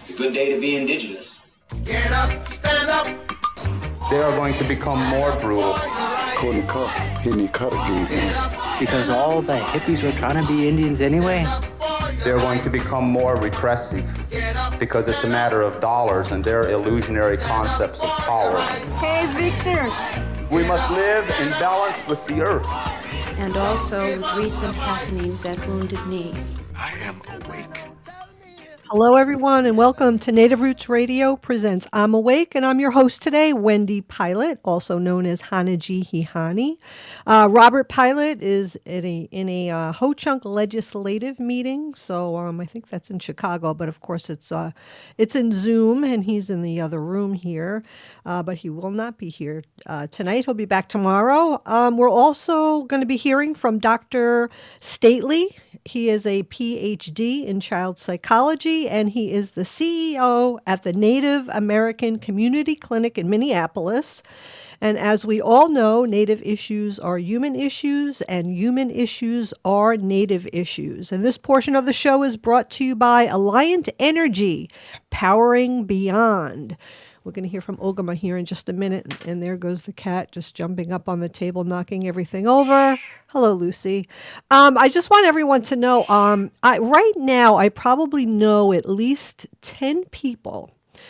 It's a good day to be indigenous. Get up, stand up. They are going to become more brutal. Couldn't cut, hitting cut again. Because all the hippies were trying to be Indians anyway. They're going to become more repressive because it's a matter of dollars and their illusionary concepts of power. Hey, Victor. We must live in balance with the earth. And also with recent happenings at Wounded Knee. I am awake. Hello, everyone, and welcome to Native Roots Radio presents I'm Awake, and I'm your host today, Wendy Pilot, also known as Hanaji Hihani. Robert Pilot is in a Ho-Chunk legislative meeting, so I think that's in Chicago, but of course it's in Zoom, and he's in the other room here, but he will not be here tonight. He'll be back tomorrow. We're also going to be hearing from Dr. Stately. He is a PhD in child psychology, and he is the CEO at the Native American Community Clinic in Minneapolis. And as we all know, Native issues are human issues, and human issues are Native issues. And this portion of the show is brought to you by Alliant Energy, powering beyond. We're going to hear from Ogama here in just a minute. And there goes the cat just jumping up on the table, knocking everything over. Hello, Lucy. I just want everyone to know, right now, I probably know at least 10 people,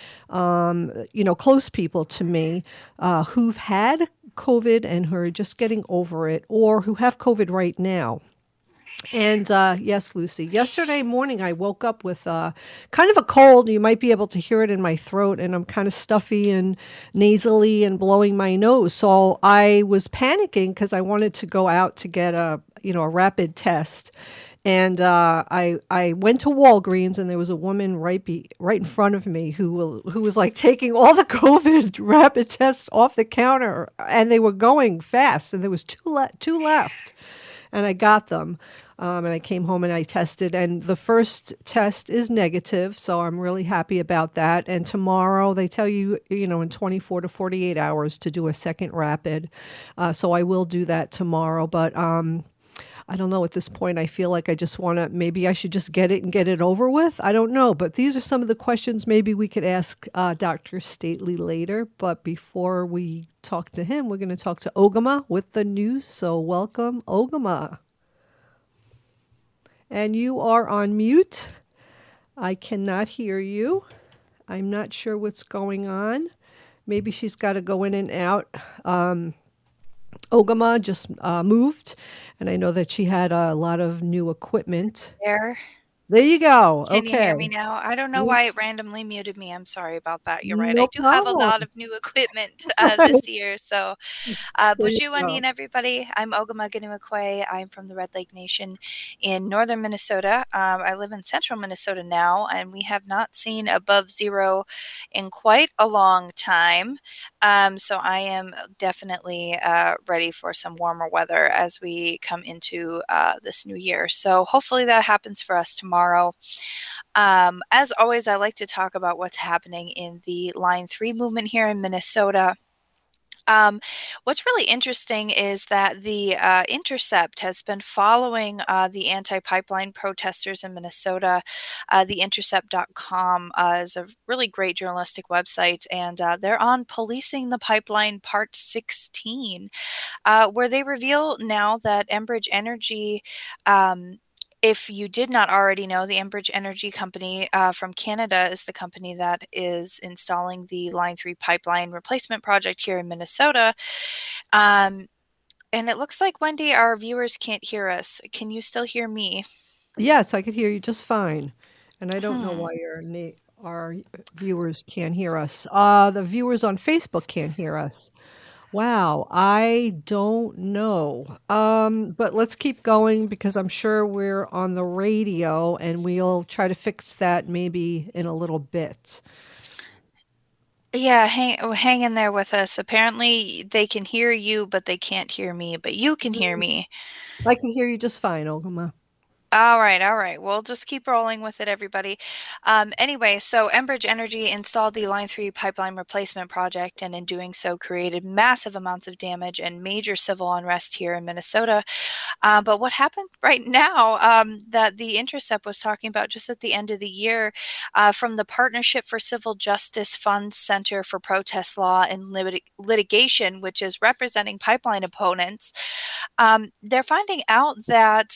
close people to me, who've had COVID and who are just getting over it, or who have COVID right now. And yes, Lucy, yesterday morning I woke up with kind of a cold. You might be able to hear it in my throat, and I'm kind of stuffy and nasally and blowing my nose. So I was panicking because I wanted to go out to get a rapid test. And I went to Walgreens, and there was a woman right in front of me who was like taking all the COVID rapid tests off the counter, and they were going fast, and there was two left, and I got them. And I came home and I tested, and the first test is negative, so I'm really happy about that. And tomorrow they tell you, in 24 to 48 hours to do a second rapid. So I will do that tomorrow. But I don't know, at this point, I feel like I just maybe I should just get it and get it over with. I don't know. But these are some of the questions maybe we could ask Dr. Stately later. But before we talk to him, we're going to talk to Ogama with the news. So welcome, Ogama. And you are on mute. I cannot hear you. I'm not sure what's going on. Maybe she's got to go in and out. Ogama just moved, and I know that she had a lot of new equipment. There you go. Can you hear me now? I don't know why it randomly muted me. I'm sorry about that. You're right. No I do have a problem. lot of new equipment this year. So, Bonjour, Wendy, and everybody. I'm Ogama Ginuakwe. I'm from the Red Lake Nation in northern Minnesota. I live in central Minnesota now, and we have not seen above zero in quite a long time. So I am definitely ready for some warmer weather as we come into this new year. So hopefully that happens for us tomorrow. As always, I like to talk about what's happening in the Line 3 movement here in Minnesota. What's really interesting is that the Intercept has been following the anti-pipeline protesters in Minnesota. TheIntercept.com is a really great journalistic website, and they're on Policing the Pipeline Part 16, where they reveal now that Enbridge Energy, if you did not already know, the Enbridge Energy Company from Canada is the company that is installing the Line 3 pipeline replacement project here in Minnesota. And it looks like, Wendy, our viewers can't hear us. Can you still hear me? Yes, I could hear you just fine. And I don't know why our viewers can't hear us. The viewers on Facebook can't hear us. Wow, I don't know. But let's keep going because I'm sure we're on the radio, and we'll try to fix that maybe in a little bit. Yeah, hang in there with us. Apparently they can hear you, but they can't hear me, but you can hear me. I can hear you just fine, Ogama. All right. We'll just keep rolling with it, everybody. Anyway, so Enbridge Energy installed the Line 3 pipeline replacement project, and in doing so created massive amounts of damage and major civil unrest here in Minnesota. But what happened right now that the Intercept was talking about just at the end of the year from the Partnership for Civil Justice Fund's Center for Protest Law and Litigation, which is representing pipeline opponents, they're finding out that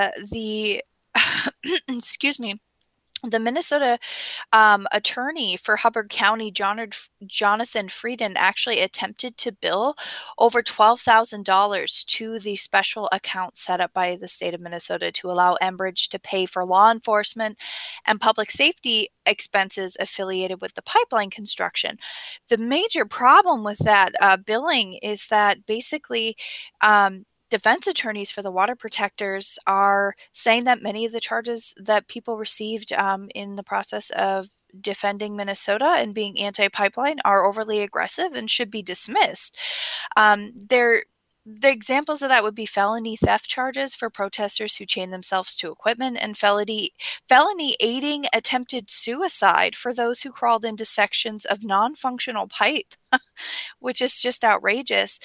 excuse me, the Minnesota attorney for Hubbard County, Jonathan Frieden, actually attempted to bill over $12,000 to the special account set up by the state of Minnesota to allow Enbridge to pay for law enforcement and public safety expenses affiliated with the pipeline construction. The major problem with that billing is that basically defense attorneys for the water protectors are saying that many of the charges that people received in the process of defending Minnesota and being anti-pipeline are overly aggressive and should be dismissed. The examples of that would be felony theft charges for protesters who chain themselves to equipment, and felony aiding attempted suicide for those who crawled into sections of non-functional pipe, which is just outrageous.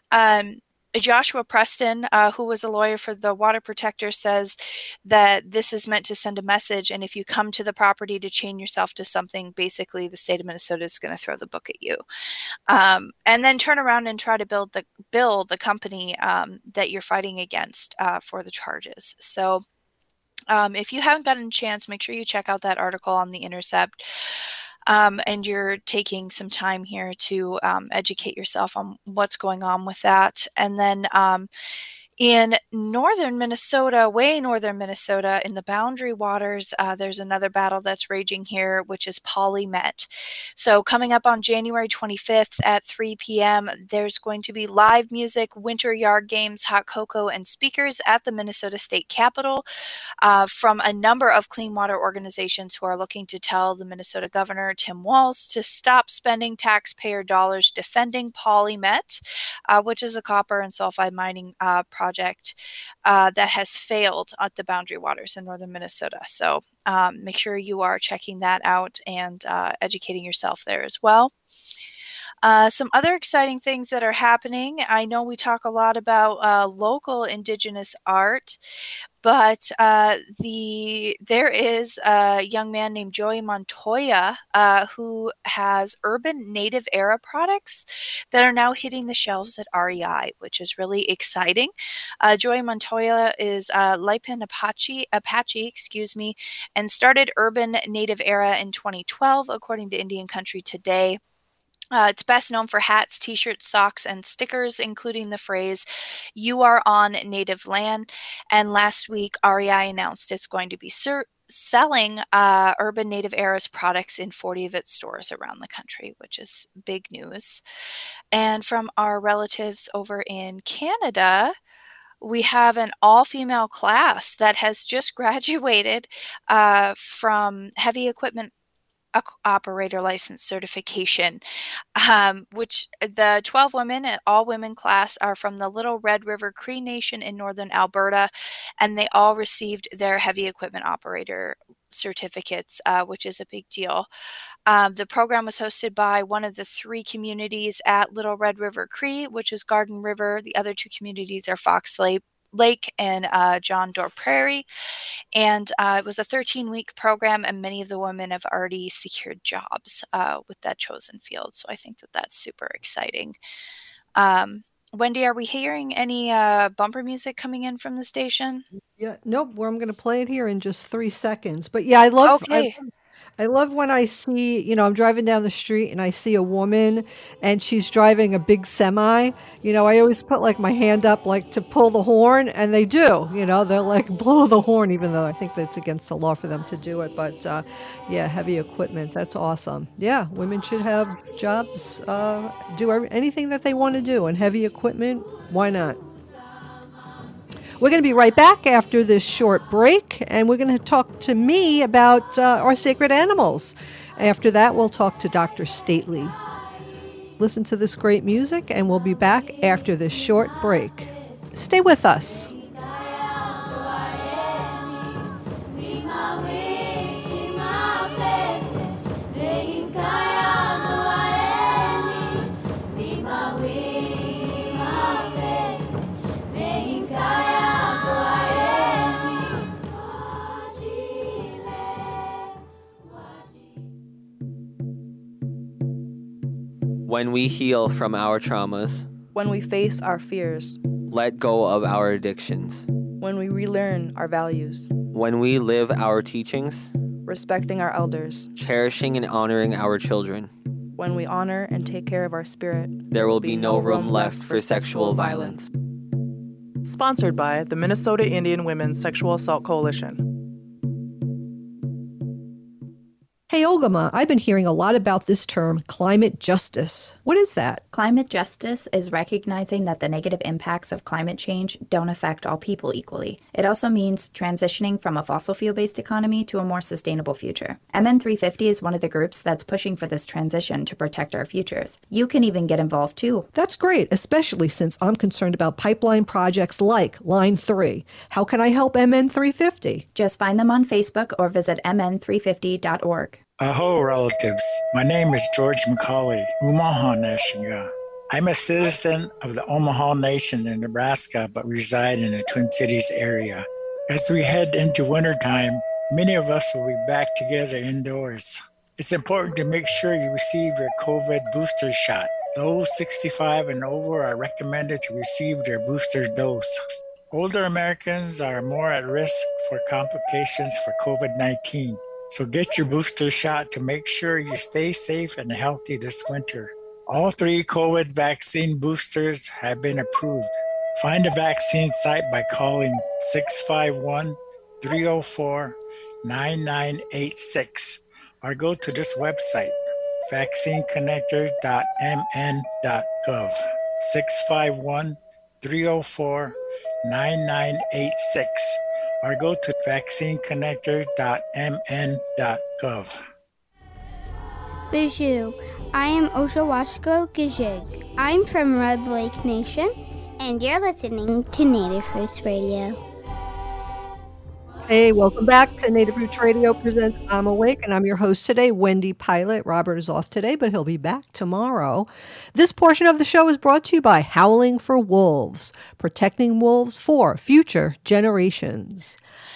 Joshua Preston, who was a lawyer for the water protector, says that this is meant to send a message, and if you come to the property to chain yourself to something, basically the state of Minnesota is going to throw the book at you, and then turn around and try to bill the company that you're fighting against for the charges. So if you haven't gotten a chance, make sure you check out that article on The Intercept. And you're taking some time here to educate yourself on what's going on with that. And then in northern Minnesota, way northern Minnesota, in the Boundary Waters, there's another battle that's raging here, which is PolyMet. So coming up on January 25th at 3 p.m., there's going to be live music, winter yard games, hot cocoa, and speakers at the Minnesota State Capitol from a number of clean water organizations who are looking to tell the Minnesota Governor, Tim Walz, to stop spending taxpayer dollars defending PolyMet, which is a copper and sulfide mining project that has failed at the Boundary Waters in northern Minnesota. So make sure you are checking that out and educating yourself there as well. Some other exciting things that are happening. I know we talk a lot about local Indigenous art, but there is a young man named Joey Montoya who has urban native era products that are now hitting the shelves at REI, which is really exciting. Joey Montoya is Lipan Apache, and started Urban Native Era in 2012, according to Indian Country Today. It's best known for hats, t-shirts, socks, and stickers, including the phrase, "You are on native land." And last week, REI announced it's going to be selling Urban Native Era's products in 40 of its stores around the country, which is big news. And from our relatives over in Canada, we have an all-female class that has just graduated from heavy equipment operator license certification, which the 12 women, an all-women class, are from the Little Red River Cree Nation in northern Alberta, and they all received their heavy equipment operator certificates, which is a big deal. The program was hosted by one of the three communities at Little Red River Cree, which is Garden River. The other two communities are Fox Lake and John Doerr Prairie. And it was a 13-week program, and many of the women have already secured jobs with that chosen field. So I think that that's super exciting. Wendy, are we hearing any bumper music coming in from the station? Yeah, nope. I'm going to play it here in just 3 seconds. But yeah, I love. Okay. I love when I see, I'm driving down the street and I see a woman and she's driving a big semi. I always put like my hand up like to pull the horn, and they do. They're like blow the horn, even though I think that's against the law for them to do it. But yeah, heavy equipment, that's awesome. Yeah, women should have jobs, do anything that they want to do, and heavy equipment, why not? We're going to be right back after this short break, and we're going to talk to me about our sacred animals. After that, we'll talk to Dr. Stately. Listen to this great music, and we'll be back after this short break. Stay with us. When we heal from our traumas. When we face our fears. Let go of our addictions. When we relearn our values. When we live our teachings. Respecting our elders. Cherishing and honoring our children. When we honor and take care of our spirit. There will be no room left for sexual violence. Sponsored by the Minnesota Indian Women's Sexual Assault Coalition. Hey, Ogama, I've been hearing a lot about this term, climate justice. What is that? Climate justice is recognizing that the negative impacts of climate change don't affect all people equally. It also means transitioning from a fossil fuel-based economy to a more sustainable future. MN350 is one of the groups that's pushing for this transition to protect our futures. You can even get involved too. That's great, especially since I'm concerned about pipeline projects like Line 3. How can I help MN350? Just find them on Facebook or visit mn350.org. Aho, relatives. My name is George McCauley, Omaha Nation. I'm a citizen of the Omaha Nation in Nebraska, but reside in the Twin Cities area. As we head into wintertime, many of us will be back together indoors. It's important to make sure you receive your COVID booster shot. Those 65 and over are recommended to receive their booster dose. Older Americans are more at risk for complications for COVID-19. So get your booster shot to make sure you stay safe and healthy this winter. All 3 COVID vaccine boosters have been approved. Find a vaccine site by calling 651-304-9986 or go to this website, vaccineconnector.mn.gov. 651-304-9986. or go to vaccineconnector.mn.gov. Bijou, I am Oshawashko Gijig. I'm from Red Lake Nation, and you're listening to Native Roots Radio. Hey, welcome back to Native Roots Radio presents I'm Awake, and I'm your host today, Wendy Pilot. Robert is off today, but he'll be back tomorrow. This portion of the show is brought to you by Howling for Wolves, protecting wolves for future generations.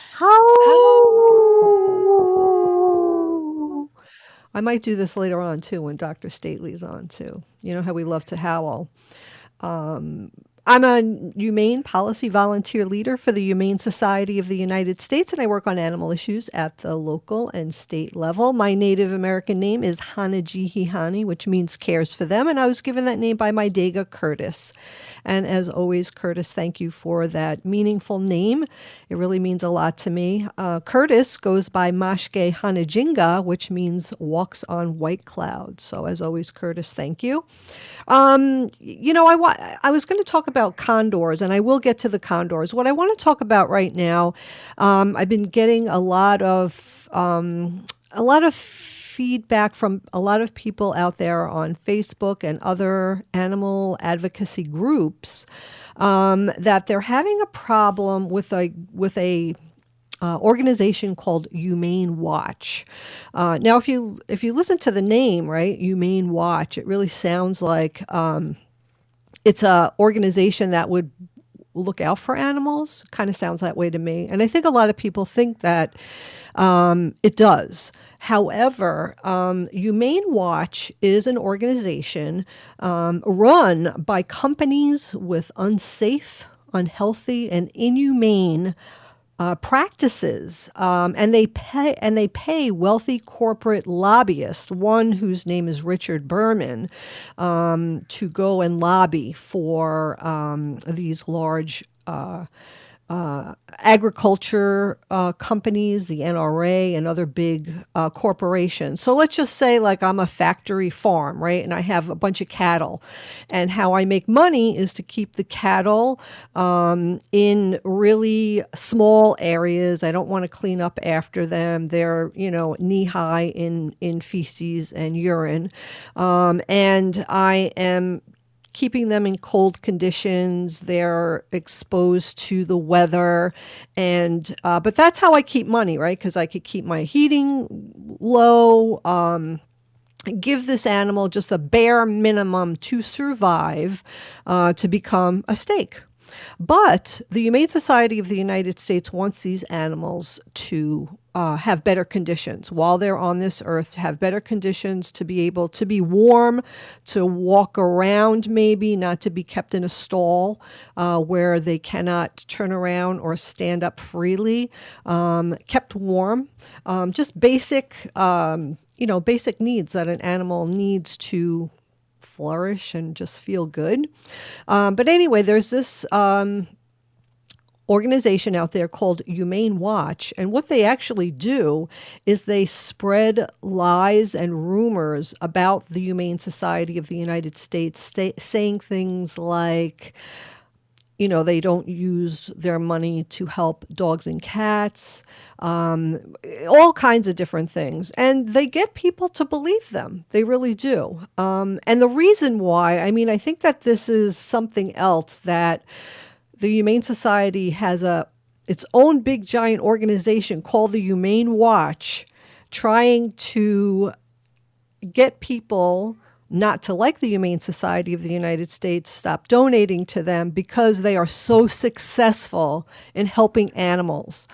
Howl! I might do this later on, too, when Dr. Stately's on, too. You know how we love to howl. I'm a humane policy volunteer leader for the Humane Society of the United States, and I work on animal issues at the local and state level. My Native American name is Hanajihihani, which means cares for them, and I was given that name by my Dega, Curtis. And as always, Curtis, thank you for that meaningful name. It really means a lot to me. Curtis goes by Mashke Hanajinga, which means walks on white clouds. So as always, Curtis, thank you. I was going to talk about condors, and I will get to the condors. What I want to talk about right now, I've been getting a lot of feedback from a lot of people out there on Facebook and other animal advocacy groups that they're having a problem with a organization called Humane Watch. Now, if you listen to the name, right, Humane Watch, it really sounds like it's an organization that would look out for animals. Kind of sounds that way to me. And I think a lot of people think that it does. However, Humane Watch is an organization run by companies with unsafe, unhealthy, and inhumane practices, and they pay wealthy corporate lobbyists, one whose name is Richard Berman, to go and lobby for these large agriculture companies, the NRA, and other big corporations. So let's just say like I'm a factory farm, right? And I have a bunch of cattle. And how I make money is to keep the cattle in really small areas. I don't want to clean up after them. They're, knee-high in feces and urine. And I am keeping them in cold conditions. They're exposed to the weather, and but that's how I keep money, right? Because I could keep my heating low, give this animal just a bare minimum to survive, to become a steak. But the Humane Society of the United States wants these animals to have better conditions while they're on this earth, to have better conditions, to be able to be warm, to walk around maybe, not to be kept in a stall where they cannot turn around or stand up freely, kept warm, just basic, basic needs that an animal needs to flourish and just feel good. But anyway, there's this organization out there called Humane Watch, and what they actually do is they spread lies and rumors about the Humane Society of the United States, saying things like, they don't use their money to help dogs and cats, all kinds of different things. And they get people to believe them. They really do. And the reason why, I think that this is something else that the Humane Society has its own big giant organization called the Humane Watch, trying to get people not to like the Humane Society of the United States, stop donating to them because they are so successful in helping animals.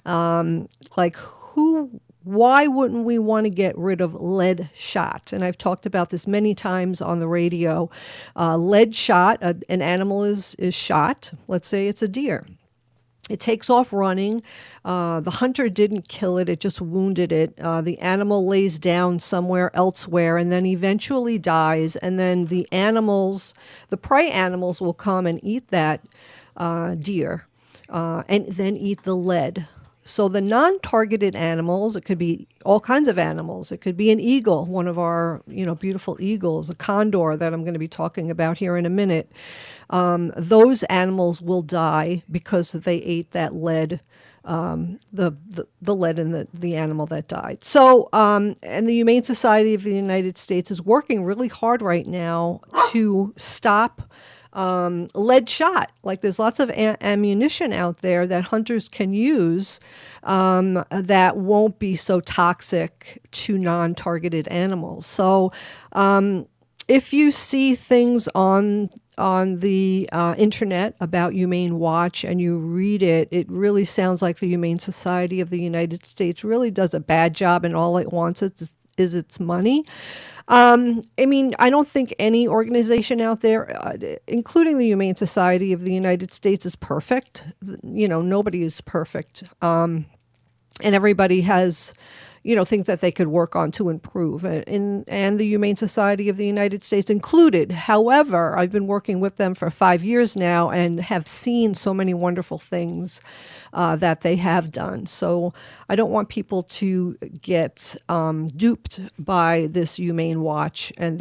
Why wouldn't we want to get rid of lead shot? And I've talked about this many times on the radio. Lead shot, an animal is shot. Let's say it's a deer. It takes off running. The hunter didn't kill it. It just wounded it. The animal lays down somewhere elsewhere and then eventually dies. And then the prey animals will come and eat that deer and then eat the lead. So the non-targeted animals, it could be all kinds of animals. It could be an eagle, one of our beautiful eagles, a condor that I'm going to be talking about here in a minute. Those animals will die because they ate that lead, the lead in the animal that died. So, and the Humane Society of the United States is working really hard right now to stop lead shot. Like there's lots of ammunition out there that hunters can use that won't be so toxic to non-targeted animals. So if you see things on the internet about Humane Watch and you read it, it really sounds like the Humane Society of the United States really does a bad job, and all it wants is its money. I don't think any organization out there, including the Humane Society of the United States, is perfect. Nobody is perfect. And everybody has, things that they could work on to improve, and the Humane Society of the United States included. However, I've been working with them for 5 years now and have seen so many wonderful things that they have done. So I don't want people to get duped by this Humane Watch and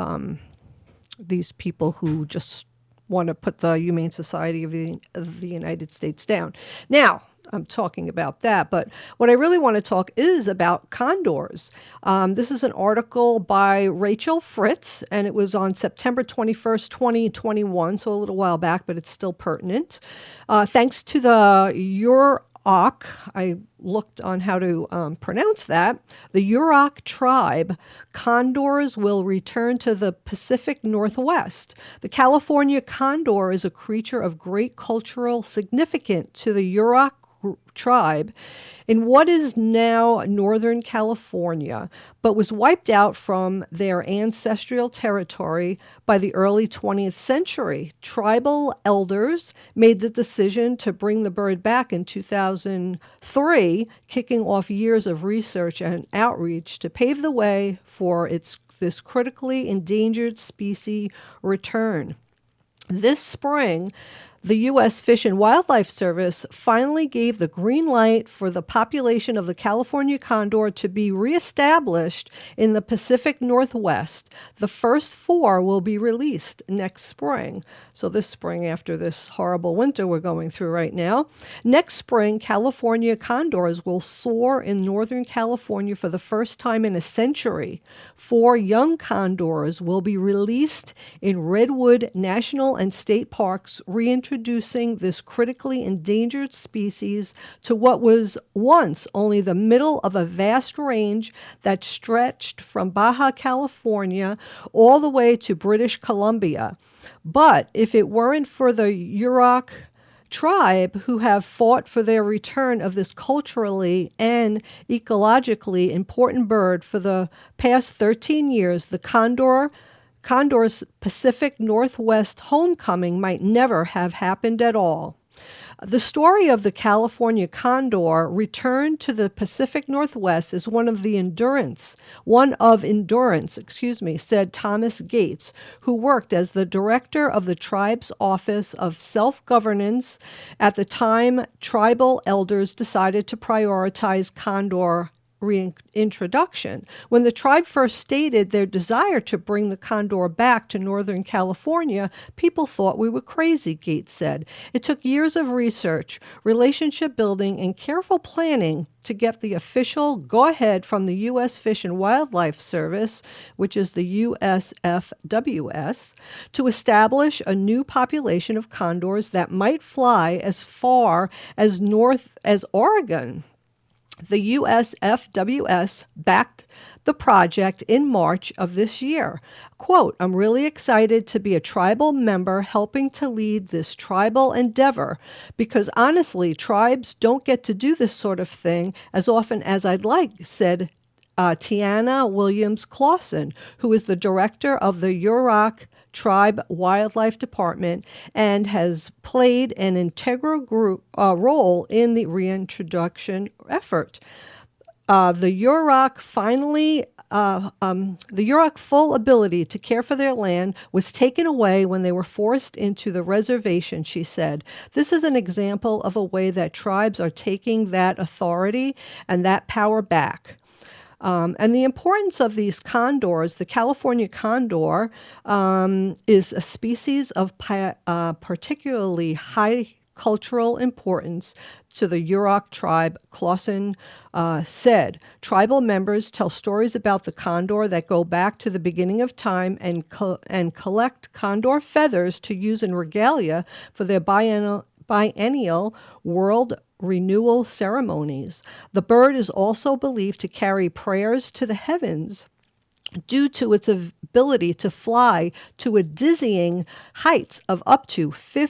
these people who just want to put the Humane Society of the United States down. Now, I'm talking about that, but what I really want to talk is about condors. This is an article by Rachel Fritz, and it was on September 21st, 2021, so a little while back, but it's still pertinent. Thanks to the Yurok, I looked on how to pronounce that, the Yurok tribe, condors will return to the Pacific Northwest. The California condor is a creature of great cultural significance to the Yurok tribe in what is now Northern California, but was wiped out from their ancestral territory by the early 20th century. Tribal elders made the decision to bring the bird back in 2003, kicking off years of research and outreach to pave the way for this critically endangered species return. This spring, the U.S. Fish and Wildlife Service finally gave the green light for the population of the California condor to be reestablished in the Pacific Northwest. The first 4 will be released next spring. So this spring, after this horrible winter we're going through right now. Next spring, California condors will soar in Northern California for the first time in a century. 4 young condors will be released in Redwood National and State Parks, reintroducing this critically endangered species to what was once only the middle of a vast range that stretched from Baja California all the way to British Columbia. But if it weren't for the Yurok tribe who have fought for their return of this culturally and ecologically important bird for the past 13 years, the condor's Pacific Northwest homecoming might never have happened at all. The story of the California condor return to the Pacific Northwest is one of endurance, said Thomas Gates, who worked as the director of the tribe's Office of Self-Governance at the time tribal elders decided to prioritize condor reintroduction. When the tribe first stated their desire to bring the condor back to Northern California, people thought we were crazy, Gates said. It took years of research, relationship building, and careful planning to get the official go-ahead from the U.S. Fish and Wildlife Service, which is the USFWS, to establish a new population of condors that might fly as far as north as Oregon. The USFWS backed the project in March of this year. Quote, "I'm really excited to be a tribal member helping to lead this tribal endeavor because honestly, tribes don't get to do this sort of thing as often as I'd like," said Tiana Williams-Clausen, who is the director of the Yurok Tribe Wildlife Department and has played an integral role in the reintroduction effort. The Yurok full ability to care for their land was taken away when they were forced into the reservation, she said. This is an example of a way that tribes are taking that authority and that power back. And the importance of these condors, the California condor is a species of particularly high cultural importance to the Yurok tribe, Clausen said. Tribal members tell stories about the condor that go back to the beginning of time and collect condor feathers to use in regalia for their biennial world renewal ceremonies. The bird is also believed to carry prayers to the heavens due to its ability to fly to a dizzying heights of up to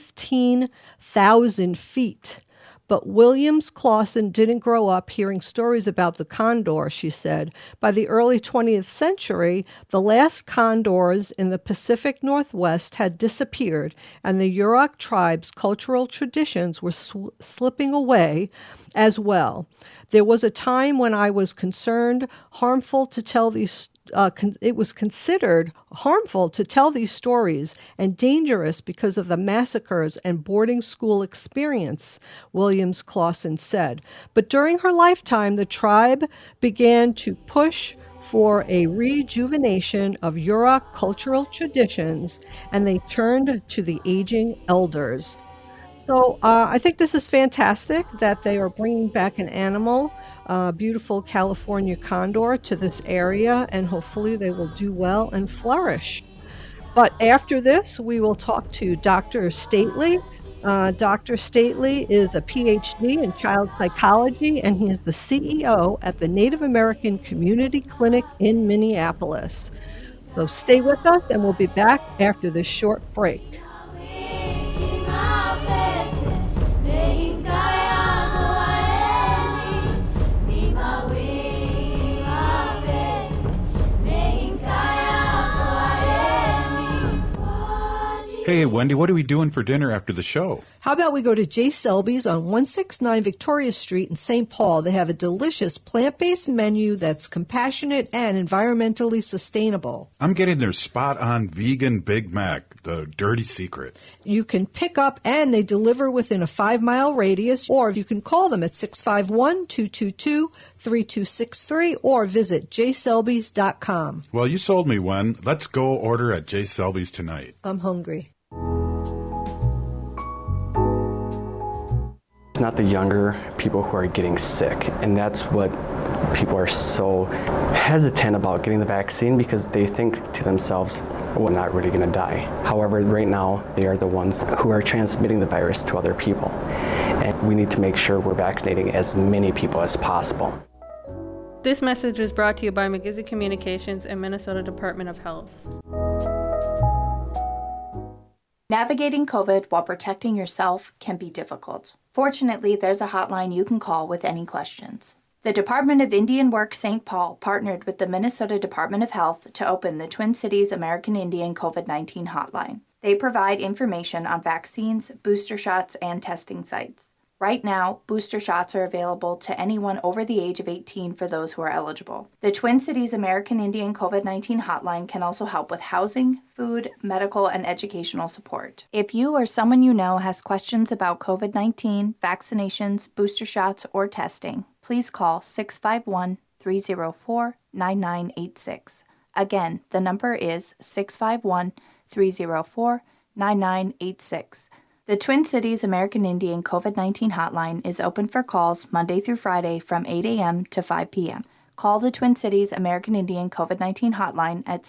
15,000 feet. But Williams-Clausen didn't grow up hearing stories about the condor, she said. By the early 20th century, the last condors in the Pacific Northwest had disappeared, and the Yurok tribe's cultural traditions were slipping away as well. There was a time when I was concerned harmful to tell these it was considered harmful to tell these stories and dangerous because of the massacres and boarding school experience, Williams-Clausen said. But during her lifetime, the tribe began to push for a rejuvenation of Yurok cultural traditions, and they turned to the aging elders. So I think this is fantastic that they are bringing back an animal, beautiful California condor, to this area, and hopefully they will do well and flourish. But after this, we will talk to Dr. Stately. Dr. Stately is a PhD in child psychology, and he is the CEO at the Native American Community Clinic in Minneapolis. So stay with us, and we'll be back after this short break. Hey, Wendy, what are we doing for dinner after the show? How about we go to J. Selby's on 169 Victoria Street in St. Paul? They have a delicious plant-based menu that's compassionate and environmentally sustainable. I'm getting their spot-on vegan Big Mac, the dirty secret. You can pick up and they deliver within a 5-mile radius, or you can call them at 651-222-3263 or visit jselbys.com. Well, you sold me one. Let's go order at J. Selby's tonight. I'm hungry. It's not the younger people who are getting sick, and that's what people are so hesitant about getting the vaccine, because they think to themselves, well, I'm not really going to die. However, right now, they are the ones who are transmitting the virus to other people, and we need to make sure we're vaccinating as many people as possible. This message is brought to you by McGizzy Communications and Minnesota Department of Health. Navigating COVID while protecting yourself can be difficult. Fortunately, there's a hotline you can call with any questions. The Department of Indian Work St. Paul partnered with the Minnesota Department of Health to open the Twin Cities American Indian COVID-19 hotline. They provide information on vaccines, booster shots, and testing sites. Right now, booster shots are available to anyone over the age of 18 for those who are eligible. The Twin Cities American Indian COVID-19 hotline can also help with housing, food, medical, and educational support. If you or someone you know has questions about COVID-19, vaccinations, booster shots, or testing, please call 651-304-9986. Again, the number is 651-304-9986. The Twin Cities American Indian COVID-19 hotline is open for calls Monday through Friday from 8 a.m. to 5 p.m. Call the Twin Cities American Indian COVID-19 hotline at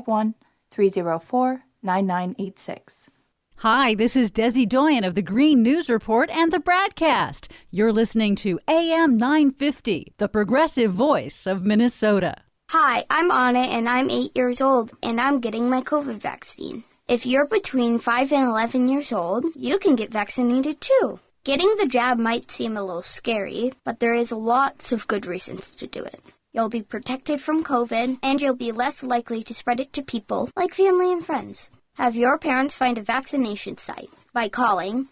651-304-9986. Hi, this is Desi Doyen of the Green News Report and the Bradcast. You're listening to AM 950, the progressive voice of Minnesota. Hi, I'm Anna, and I'm 8 years old, and I'm getting my COVID vaccine. If you're between 5 and 11 years old, you can get vaccinated too. Getting the jab might seem a little scary, but there is lots of good reasons to do it. You'll be protected from COVID, and you'll be less likely to spread it to people like family and friends. Have your parents find a vaccination site by calling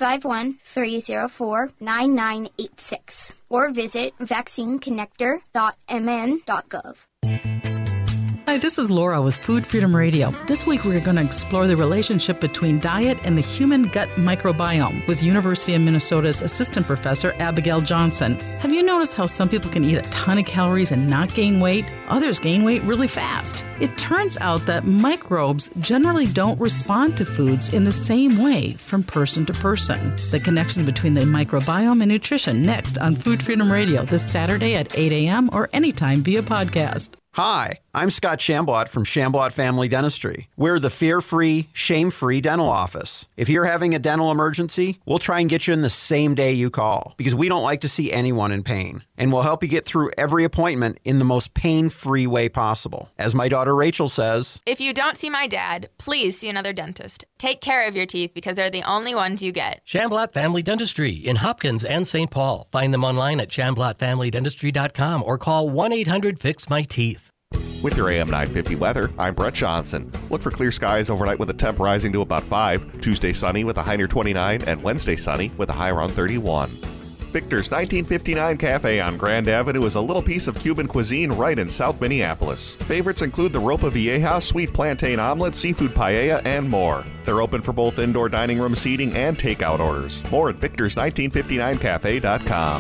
651-304-9986 or visit vaccineconnector.mn.gov. Hi, this is Laura with Food Freedom Radio. This week we're going to explore the relationship between diet and the human gut microbiome with University of Minnesota's assistant professor, Abigail Johnson. Have you noticed how some people can eat a ton of calories and not gain weight? Others gain weight really fast. It turns out that microbes generally don't respond to foods in the same way from person to person. The connections between the microbiome and nutrition next on Food Freedom Radio this Saturday at 8 a.m. or anytime via podcast. Hi, I'm Scott Shamblot from Shamblot Family Dentistry. We're the fear-free, shame-free dental office. If you're having a dental emergency, we'll try and get you in the same day you call because we don't like to see anyone in pain. And we'll help you get through every appointment in the most pain-free way possible. As my daughter Rachel says, if you don't see my dad, please see another dentist. Take care of your teeth because they're the only ones you get. Shamblot Family Dentistry in Hopkins and St. Paul. Find them online at shamblotfamilydentistry.com or call 1-800-FIX-MY-TEETH. With your AM 950 weather, I'm Brett Johnson. Look for clear skies overnight with a temp rising to about 5. Tuesday sunny with a high near 29, and Wednesday sunny with a high around 31. Victor's 1959 Cafe on Grand Avenue is a little piece of Cuban cuisine right in South Minneapolis. Favorites include the Ropa Vieja, sweet plantain omelet, seafood paella, and more. They're open for both indoor dining room seating and takeout orders. More at victors1959cafe.com.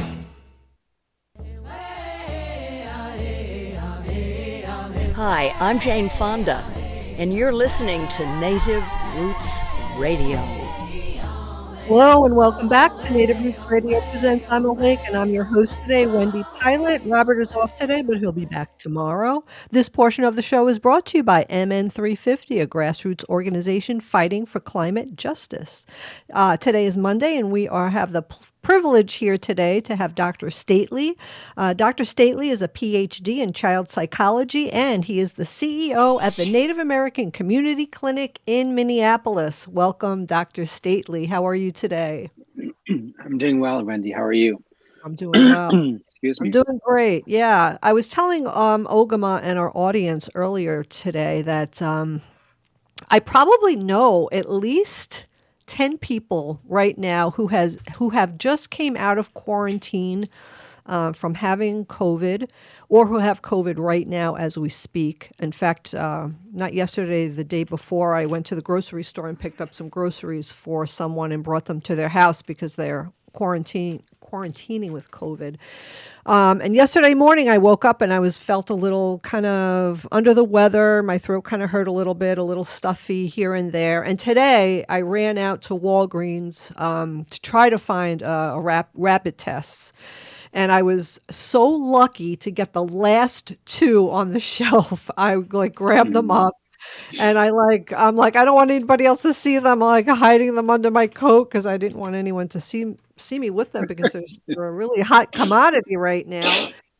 Hi, I'm Jane Fonda, and you're listening to Native Roots Radio. Hello and welcome back to Native Roots Radio presents I'm Awake, and I'm your host today, Wendy Pilot. Robert is off today, but he'll be back tomorrow. This portion of the show is brought to you by MN350, a grassroots organization fighting for climate justice. Today is Monday, and we have the privilege here today to have Dr. Stately. Dr. Stately is a PhD in child psychology, and he is the CEO at the Native American Community Clinic in Minneapolis. Welcome, Dr. Stately. How are you today? I'm doing well, Wendy. How are you? I'm doing well. Excuse me. I'm doing great. Yeah. I was telling Ogama and our audience earlier today that I probably know at least 10 people right now who have just came out of quarantine from having COVID, or who have COVID right now as we speak. In fact, not yesterday, the day before, I went to the grocery store and picked up some groceries for someone and brought them to their house because they're quarantining with COVID. And yesterday morning I woke up and I felt a little kind of under the weather. My throat kind of hurt a little bit, a little stuffy here and there. And today I ran out to Walgreens to try to find rapid tests. And I was so lucky to get the last 2 on the shelf. I grabbed them up. And I'm like, I don't want anybody else to see them. I'm hiding them under my coat because I didn't want anyone to see me with them because they're a really hot commodity right now.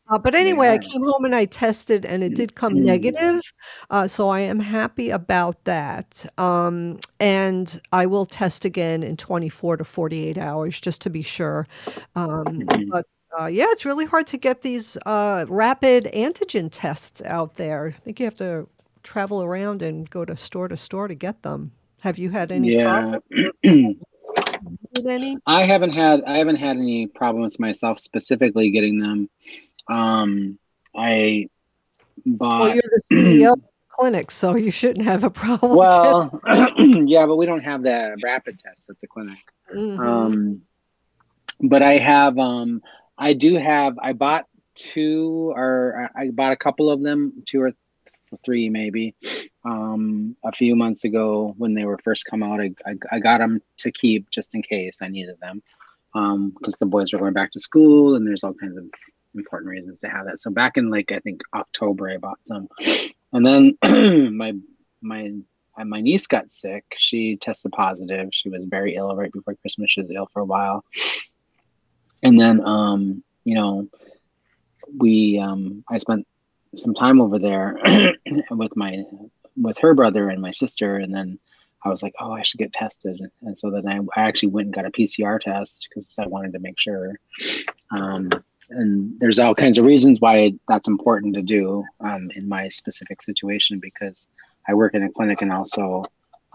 But anyway, I came home and I tested, and it did come negative. So I am happy about that. And I will test again in 24 to 48 hours just to be sure. But yeah, it's really hard to get these rapid antigen tests out there. I think you have to travel around and go to store to get them. Have you had any problems? Any? I haven't had any problems myself specifically getting them. I bought. Well, you're the CEO of the clinic, so you shouldn't have a problem. Well, yeah, but we don't have the rapid test at the clinic. But I have. I bought I bought a couple of them, 2 or 3 maybe, a few months ago when they were first come out. I got them to keep just in case I needed them, because the boys were going back to school and there's all kinds of important reasons to have that. So back in I think October, I bought some, and then my niece got sick. She tested positive. She was very ill right before Christmas. She was ill for a while, and then I spent some time over there with her brother and my sister, and then I was like, oh, I should get tested. And so then I actually went and got a PCR test because I wanted to make sure. And there's all kinds of reasons why that's important to do in my specific situation, because I work in a clinic, and also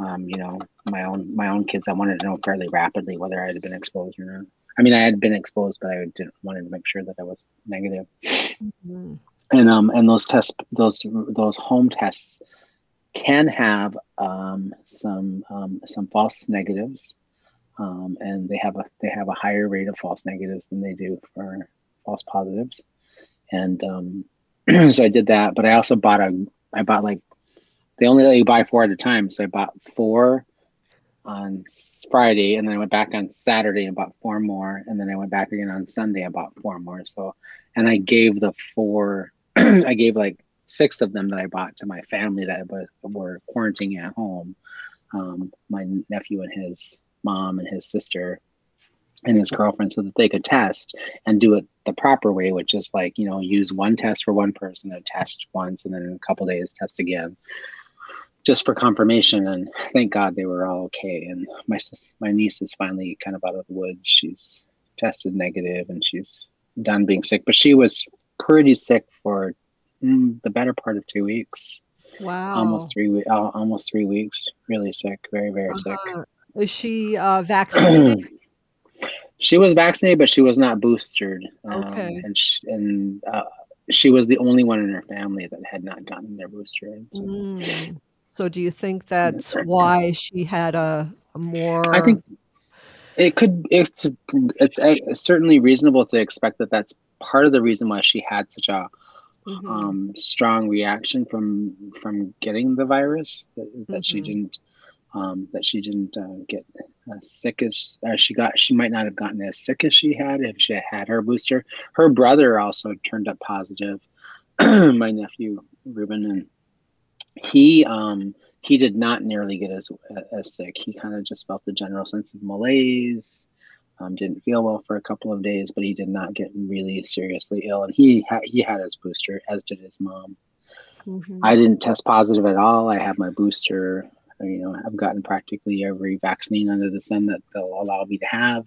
my own kids, I wanted to know fairly rapidly whether I had been exposed or not. I mean, I had been exposed, but I wanted to make sure that I was negative. And those tests, those home tests, can have some false negatives, and they have a higher rate of false negatives than they do for false positives. And so I did that, but I also bought they only let you buy 4 at a time, so I bought 4 on Friday, and then I went back on Saturday and bought 4 more, and then I went back again on Sunday and bought 4 more. So, and I gave the 4, I gave 6 of them that I bought to my family that were quarantining at home. My nephew and his mom and his sister and his girlfriend, so that they could test and do it the proper way, which is use one test for one person, and test once, and then in a couple of days test again, just for confirmation. And thank God they were all okay. And my niece is finally kind of out of the woods. She's tested negative and she's done being sick, but she was pretty sick for the better part of 2 weeks. Wow. Almost 3 weeks. Really sick. Very, very sick. Is she vaccinated? She was vaccinated, but she was not boosted. Okay. And she was the only one in her family that had not gotten their booster. So do you think that's why she had a more... I think it's certainly reasonable to expect that that's part of the reason why she had such a strong reaction from getting the virus, that she didn't get as sick as she got. She might not have gotten as sick as she had if she had her booster. Her brother also turned up positive, my nephew Ruben, and he did not nearly get as sick. He kind of just felt the general sense of malaise, didn't feel well for a couple of days, but he did not get really seriously ill. And he had his booster, as did his mom. I didn't test positive at all. I have my booster. I've gotten practically every vaccine under the sun that they'll allow me to have.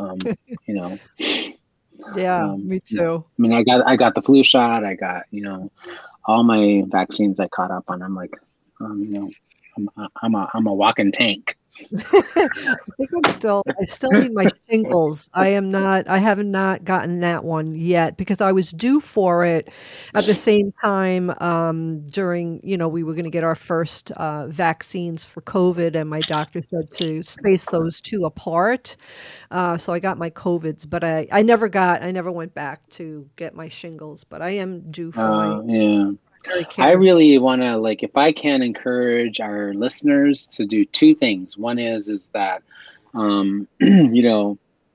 Yeah, me too. I mean, I got the flu shot. I got, all my vaccines I caught up on. I'm like, I'm a walking tank. I think I still need my shingles. I have not gotten that one yet because I was due for it at the same time during, we were going to get our first vaccines for COVID, and my doctor said to space those 2 apart. So I got my COVIDs, but I never went back to get my shingles, but I am due for my... Yeah. I really want to, if I can encourage our listeners to do 2 things. One is that, the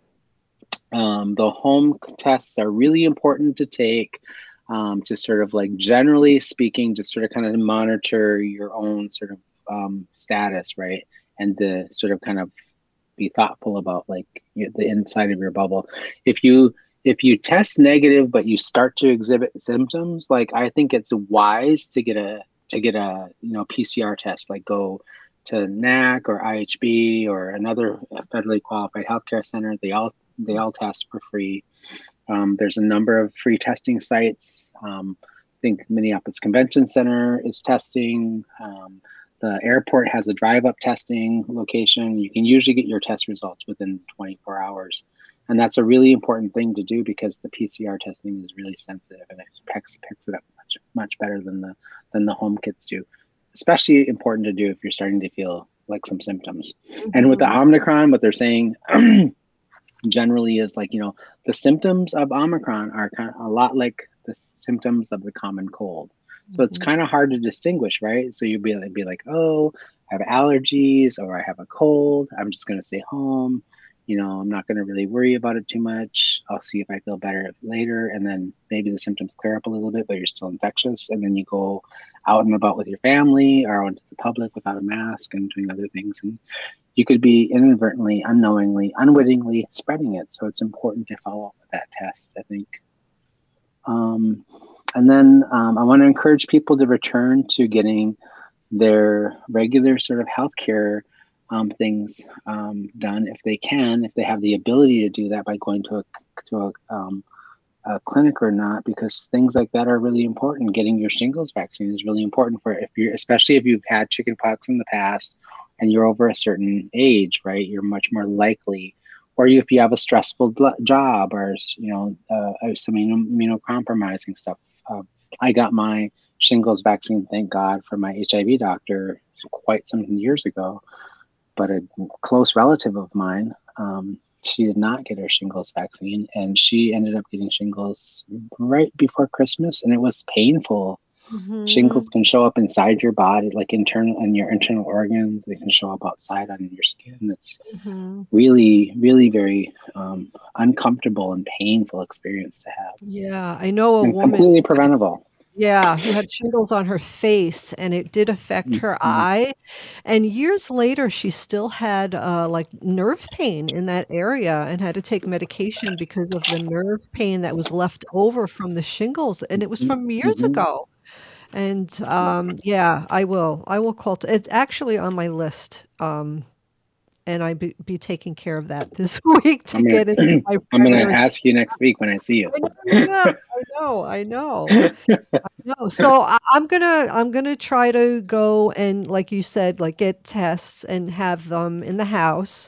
home tests are really important to take, to sort of generally speaking, just sort of kind of monitor your own sort of status, right? And to sort of kind of be thoughtful about the inside of your bubble. If you if you test negative but you start to exhibit symptoms, like I think it's wise to get a PCR test, like go to NAC or IHB or another federally qualified healthcare center. They all test for free. There's a number of free testing sites. I think Minneapolis Convention Center is testing. The airport has a drive-up testing location. You can usually get your test results within 24 hours. And that's a really important thing to do because the PCR testing is really sensitive and it picks it up much better than the home kits do. Especially important to do if you're starting to feel like some symptoms. Mm-hmm. And with the Omicron, what they're saying generally is like, the symptoms of Omicron are kind of a lot like the symptoms of the common cold. So it's kind of hard to distinguish, right? So you'd be like, oh, I have allergies or I have a cold. I'm just going to stay home. I'm not going to really worry about it too much. I'll see if I feel better later. And then maybe the symptoms clear up a little bit, but you're still infectious. And then you go out and about with your family or out into the public without a mask and doing other things. And you could be inadvertently, unknowingly, unwittingly spreading it. So it's important to follow up with that test, I think. And then I want to encourage people to return to getting their regular sort of healthcare things done if they can, if they have the ability to do that by going to a clinic or not, because things like that are really important. Getting your shingles vaccine is really important especially if you've had chickenpox in the past and you're over a certain age, right? You're much more likely. Or if you have a stressful job or some immunocompromising stuff. I got my shingles vaccine, thank God, from my HIV doctor quite some years ago. But a close relative of mine, she did not get her shingles vaccine, and she ended up getting shingles right before Christmas, and it was painful. Mm-hmm. Shingles can show up inside your body, like in your internal organs. They can show up outside on your skin. It's really, really very uncomfortable and painful experience to have. Yeah, I know a woman completely preventable. Yeah, who had shingles on her face, and it did affect her eye. And years later, she still had like nerve pain in that area and had to take medication because of the nerve pain that was left over from the shingles. And it was from years ago. And yeah, I will call. It's actually on my list. And I be taking care of that this week to get into my. I'm going to ask you next week when I see you. I know. So I'm gonna try to go and, like you said, like get tests and have them in the house.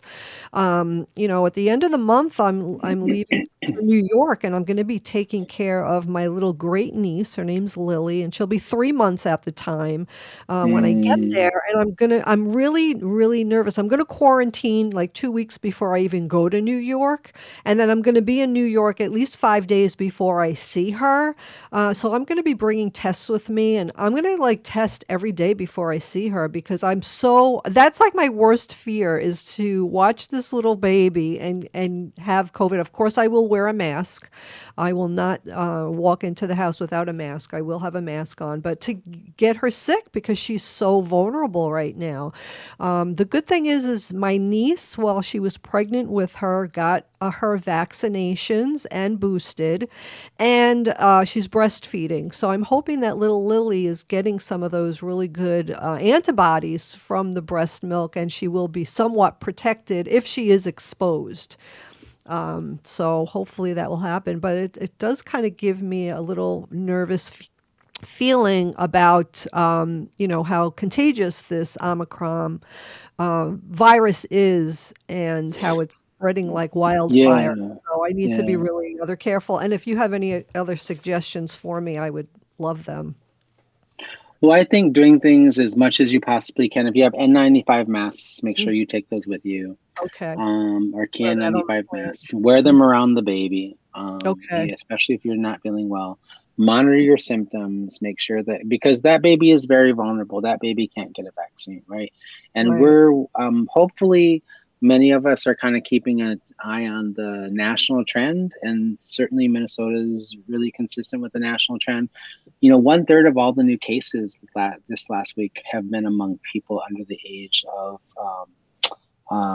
At the end of the month, I'm leaving for New York, and I'm going to be taking care of my little great niece. Her name's Lily, and she'll be 3 months at the time when I get there. And I'm really, really nervous. I'm going to quarantine like 2 weeks before I even go to New York, and then I'm going to be in New York at least 5 days before I see her. So I'm going to be bringing tests with me, and I'm going to like test every day before I see her because that's like my worst fear is to watch this little baby and have COVID. Of course, I will wear a mask. I will not walk into the house without a mask. I will have a mask on, but to get her sick because she's so vulnerable right now. The good thing is my niece, while she was pregnant with her, got her vaccinations and boosted, and she's breastfeeding. So I'm hoping that little Lily is getting some of those really good antibodies from the breast milk, and she will be somewhat protected if she is exposed. So hopefully that will happen. But it does kind of give me a little nervous feeling about, how contagious this Omicron virus is and how it's spreading like wildfire. Yeah. So I need to be really rather careful. And if you have any other suggestions for me, I would love them. Well, I think doing things as much as you possibly can. If you have N95 masks, make sure you take those with you. Okay. Or KN95 masks. Wear them around the baby. Okay. Especially if you're not feeling well. Monitor your symptoms. Make sure that, because that baby is very vulnerable. That baby can't get a vaccine, right? And we're hopefully many of us are kind of keeping an eye on the national trend, and certainly Minnesota is really consistent with the national trend. 1/3 of all the new cases this last week have been among people under the age of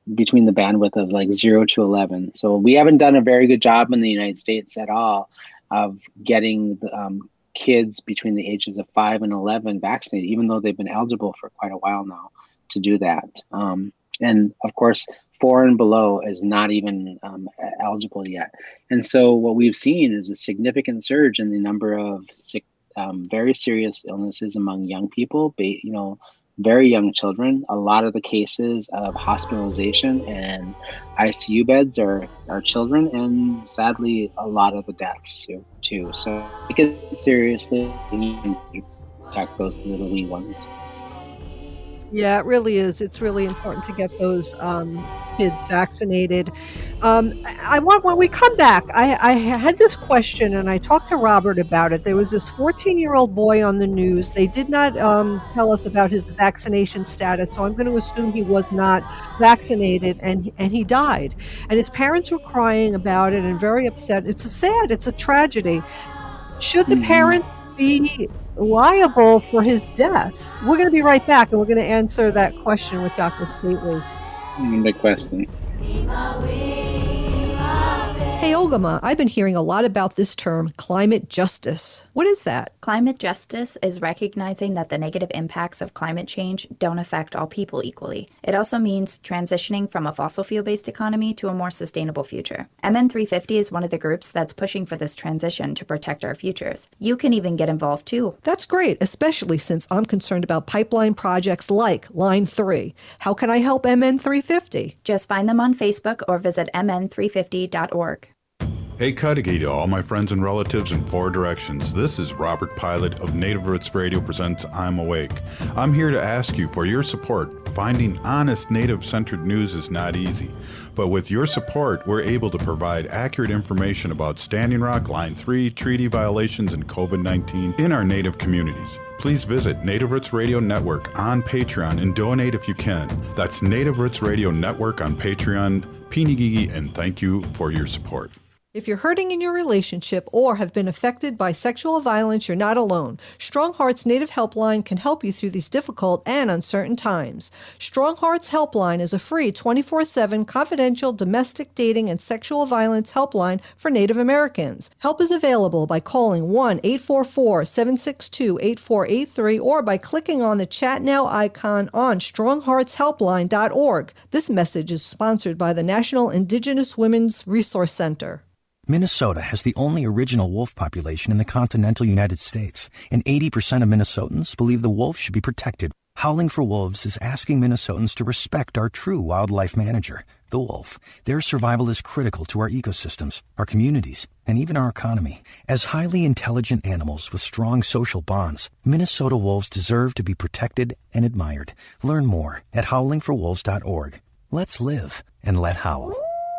between the bandwidth of like 0 to 11. So we haven't done a very good job in the United States at all of getting the, kids between the ages of 5 and 11 vaccinated, even though they've been eligible for quite a while now to do that. And of course, 4 and below is not even eligible yet. And so what we've seen is a significant surge in the number of sick, very serious illnesses among young people, very young children. A lot of the cases of hospitalization and ICU beds are children, and sadly, a lot of the deaths too. So take it seriously and protect those little wee ones. Yeah, it really is. It's really important to get those kids vaccinated. When we come back, I had this question and I talked to Robert about it. There was this 14-year-old boy on the news. They did not tell us about his vaccination status, so I'm going to assume he was not vaccinated, and he died. And his parents were crying about it and very upset. It's a tragedy. Should the parents be liable for his death? We're going to be right back, and we're going to answer that question with Dr. Stately. Big question. Hey, Ogama, I've been hearing a lot about this term, climate justice. What is that? Climate justice is recognizing that the negative impacts of climate change don't affect all people equally. It also means transitioning from a fossil fuel-based economy to a more sustainable future. MN350 is one of the groups that's pushing for this transition to protect our futures. You can even get involved too. That's great, especially since I'm concerned about pipeline projects like Line 3. How can I help MN350? Just find them on Facebook or visit mn350.org. Hey Cudahy to all my friends and relatives in 4 directions. This is Robert Pilot of Native Roots Radio presents I'm Awake. I'm here to ask you for your support. Finding honest Native-centered news is not easy. But with your support, we're able to provide accurate information about Standing Rock, Line 3, treaty violations, and COVID-19 in our Native communities. Please visit Native Roots Radio Network on Patreon and donate if you can. That's Native Roots Radio Network on Patreon. Pinigigi, and thank you for your support. If you're hurting in your relationship or have been affected by sexual violence, you're not alone. Strong Hearts Native Helpline can help you through these difficult and uncertain times. Strong Hearts Helpline is a free 24/7 confidential domestic dating and sexual violence helpline for Native Americans. Help is available by calling 1-844-762-8483 or by clicking on the Chat Now icon on strongheartshelpline.org. This message is sponsored by the National Indigenous Women's Resource Center. Minnesota has the only original wolf population in the continental United States, and 80% of Minnesotans believe the wolf should be protected. Howling for Wolves is asking Minnesotans to respect our true wildlife manager, the wolf. Their survival is critical to our ecosystems, our communities, and even our economy. As highly intelligent animals with strong social bonds, Minnesota wolves deserve to be protected and admired. Learn more at howlingforwolves.org. Let's live and let howl.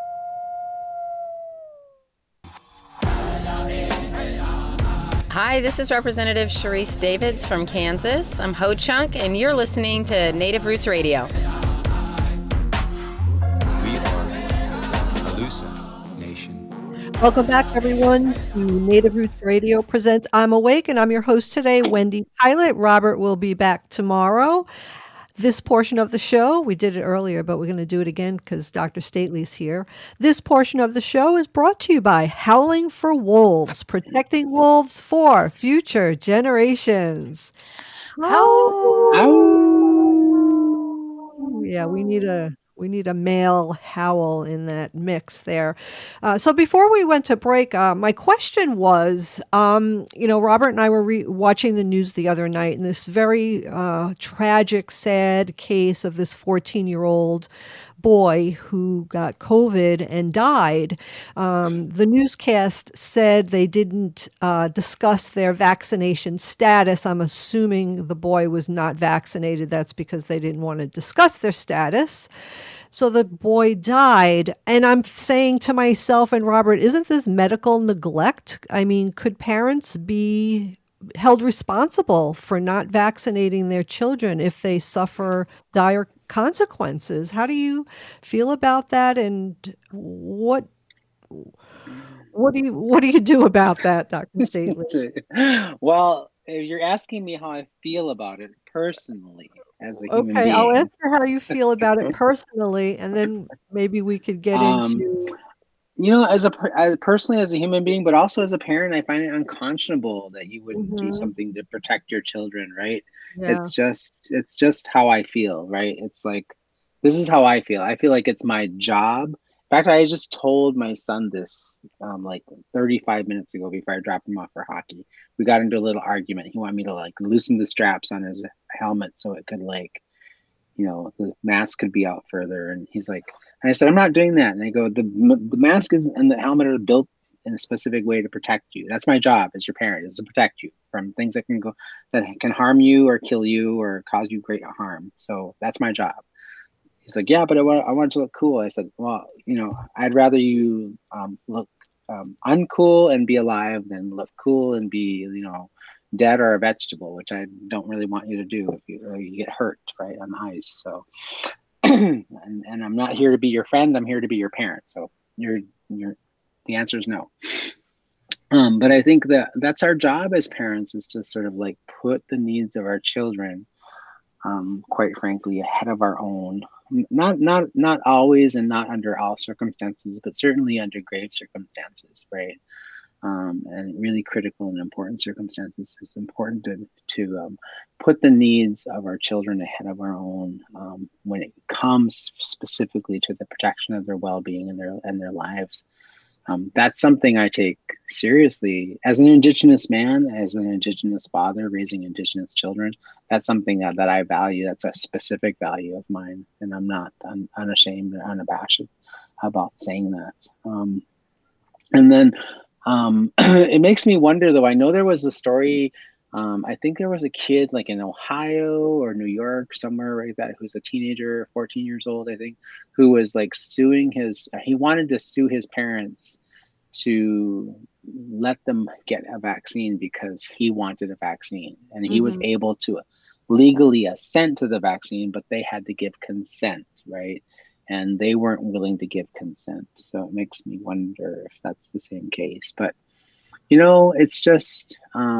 Hi, this is Representative Sharice Davids from Kansas. I'm Ho Chunk, and you're listening to Native Roots Radio. We are Calusa Nation. Welcome back, everyone, to Native Roots Radio presents I'm Awake, and I'm your host today, Wendy Pilot. Robert will be back tomorrow. This portion of the show, we did it earlier, but we're going to do it again because Dr. Stately's here. This portion of the show is brought to you by Howling for Wolves, protecting wolves for future generations. Yeah, we need a male howl in that mix there. So before we went to break, my question was, Robert and I were watching the news the other night, and this very tragic, sad case of this 14-year-old boy who got COVID and died. The newscast said they didn't discuss their vaccination status. I'm assuming the boy was not vaccinated. That's because they didn't want to discuss their status. So the boy died. And I'm saying to myself and Robert, isn't this medical neglect? I mean, could parents be held responsible for not vaccinating their children if they suffer dire consequences? How do you feel about that, and what do you do about that, Dr. Stately? Well, if you're asking me how I feel about it personally as a human Okay, I'll being, answer how you feel about it personally, and then maybe we could get um, into. you know, as personally as a human being, but also as a parent, I find it unconscionable that you wouldn't do Mhm. something to protect your children, right? Yeah. It's just how I feel, right? It's like this is how I feel. I feel like it's my job. In fact, I just told my son this like 35 minutes ago before I dropped him off for hockey. We got into a little argument. He wanted me to like loosen the straps on his helmet so it could like, you know, the mask could be out further. And he's like, and I said, I'm not doing that. And I go, the mask is and the helmet are built in a specific way to protect you. That's my job as your parent, is to protect you from things that can harm you or kill you or cause you great harm. So that's my job. He's like, yeah, but I want to look cool. I said, well, you know, I'd rather you look uncool and be alive than look cool and be, you know, dead or a vegetable, which I don't really want you to do if you get hurt, right, on the ice. So, and I'm not here to be your friend. I'm here to be your parent. So the answer is no. But I think that that's our job as parents, is to sort of like put the needs of our children, quite frankly, ahead of our own. Not always and not under all circumstances, but certainly under grave circumstances, right? And really critical and important circumstances. It's important to put the needs of our children ahead of our own when it comes specifically to the protection of their well-being and their lives. That's something I take seriously as an Indigenous man, as an Indigenous father raising Indigenous children. That's something that I value. That's a specific value of mine, and I'm not unashamed and unabashed about saying that. And then it makes me wonder, though. I know there was a story. I think there was a kid like in Ohio or New York, somewhere like that, who's a teenager, 14 years old, I think, who was like he wanted to sue his parents to let them get a vaccine because he wanted a vaccine. And he was able to legally assent to the vaccine, but they had to give consent, right? And they weren't willing to give consent. So it makes me wonder if that's the same case. But, you know, it's just,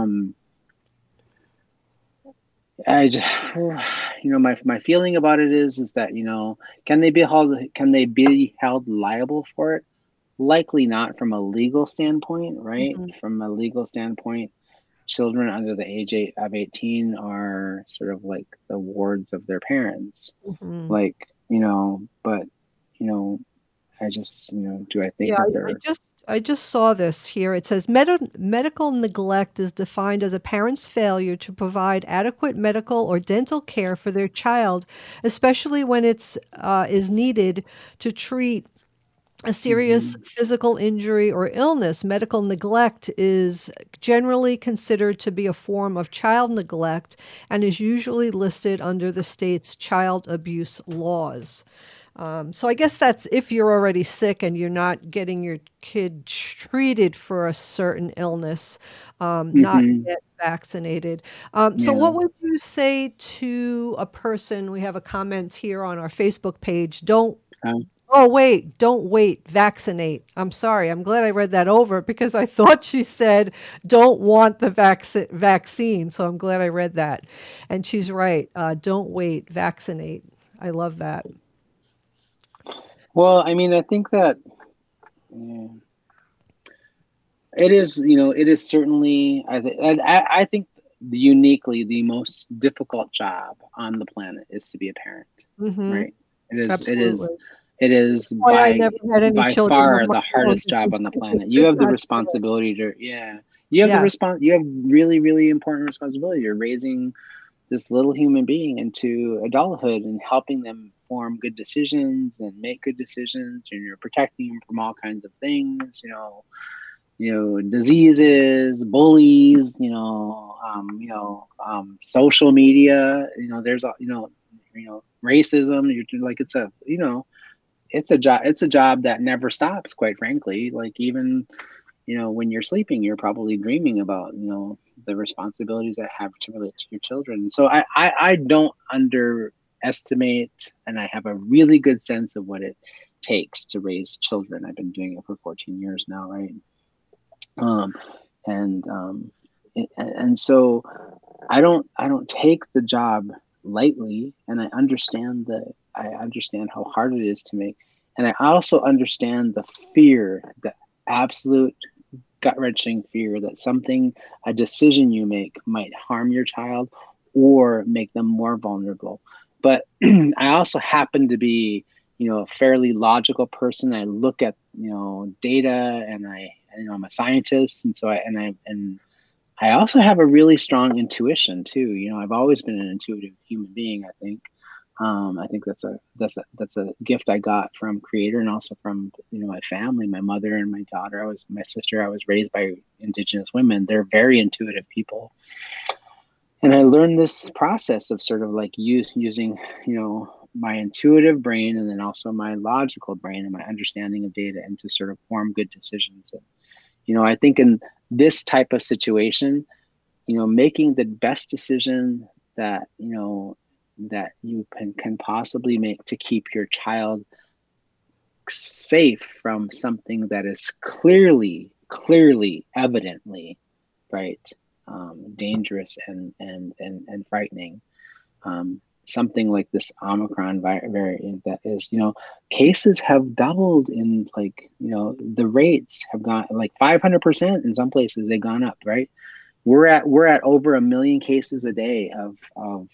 my feeling about it is that, you know, can they be held liable for it? Likely not from a legal standpoint, right? From a legal standpoint, children under the age of 18 are sort of like the wards of their parents. Like, you know, but, you know, I just, you know, do I think that they're... I just saw this here. It says medical neglect is defined as a parent's failure to provide adequate medical or dental care for their child, especially when it's is needed to treat a serious physical injury or illness. Medical neglect is generally considered to be a form of child neglect and is usually listed under the state's child abuse laws. So I guess that's if you're already sick and you're not getting your kid treated for a certain illness, not get vaccinated. So what would you say to a person? We have a comment here on our Facebook page. Don't wait, vaccinate. I'm sorry. I'm glad I read that over because I thought she said don't want the vaccine. So I'm glad I read that. And she's right. Don't wait, vaccinate. I love that. Well, I mean, I think that it is, you know, it is certainly, I think uniquely the most difficult job on the planet is to be a parent, right? It is by far the hardest job on the planet. You have the responsibility to, you have really, really important responsibility. You're raising this little human being into adulthood and helping them form good decisions and make good decisions, and you're protecting them from all kinds of things, you know, diseases, bullies, social media, you know, there's racism. You're like, it's a job that never stops, quite frankly. Like, even, you know, when you're sleeping, you're probably dreaming about, you know, the responsibilities that have to relate to your children. So I don't underestimate, and I have a really good sense of what it takes to raise children. I've been doing it for 14 years now, right? and so I don't take the job lightly, and I understand how hard it is to make, and I also understand the fear, the absolute gut-wrenching fear that a decision you make might harm your child or make them more vulnerable. But I also happen to be, a fairly logical person. I look at, data, and I'm a scientist. And so I also have a really strong intuition too. I've always been an intuitive human being, I think. I think that's a gift I got from Creator, and also from my family, my mother and my daughter. My sister. I was raised by Indigenous women. They're very intuitive people, and I learned this process of sort of like using my intuitive brain, and then also my logical brain and my understanding of data, and to sort of form good decisions. And I think in this type of situation, making the best decision that that you can possibly make to keep your child safe from something that is clearly, evidently, right, dangerous and frightening. Something like this Omicron variant that is, cases have doubled in the rates have gone like 500% in some places. They've gone up, right? We're at over 1 million cases a day of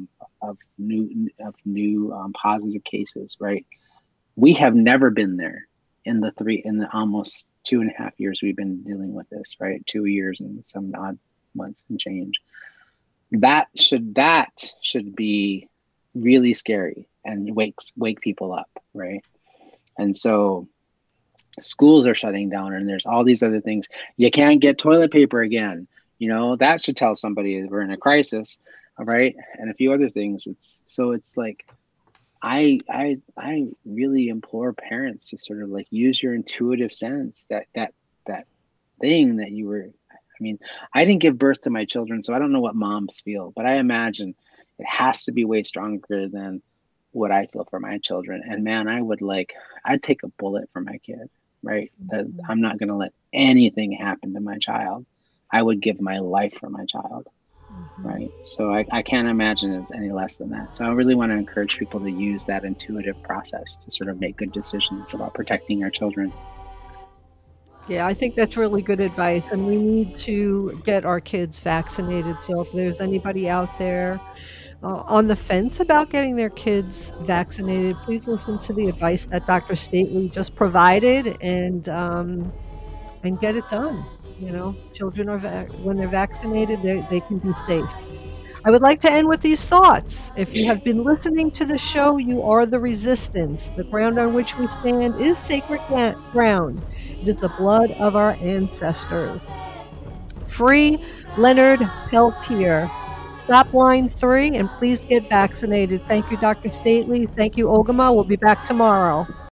new positive cases, right? We have never been there in the almost 2.5 years we've been dealing with this, right? 2 years and some odd months and change. That should be really scary and wake people up, right? And so schools are shutting down, and there's all these other things. You can't get toilet paper again. That should tell somebody we're in a crisis, right? And a few other things. It's like I really implore parents to sort of like use your intuitive sense, that thing that you were. I mean, I didn't give birth to my children, so I don't know what moms feel, but I imagine it has to be way stronger than what I feel for my children. And man, I'd take a bullet for my kid, right? That I'm not going to let anything happen to my child. I would give my life for my child, right? So I can't imagine it's any less than that. So I really want to encourage people to use that intuitive process to sort of make good decisions about protecting our children. Yeah, I think that's really good advice, and we need to get our kids vaccinated. So if there's anybody out there on the fence about getting their kids vaccinated, please listen to the advice that Dr. Stately just provided, and get it done. Children when they're vaccinated, they can be safe. I would like to end with these thoughts. If you have been listening to the show, you are the resistance. The ground on which we stand is sacred ground. It is the blood of our ancestors. Free Leonard Peltier. Stop line 3 and please get vaccinated. Thank you, Dr. Stately. Thank you, Ogama. We'll be back tomorrow.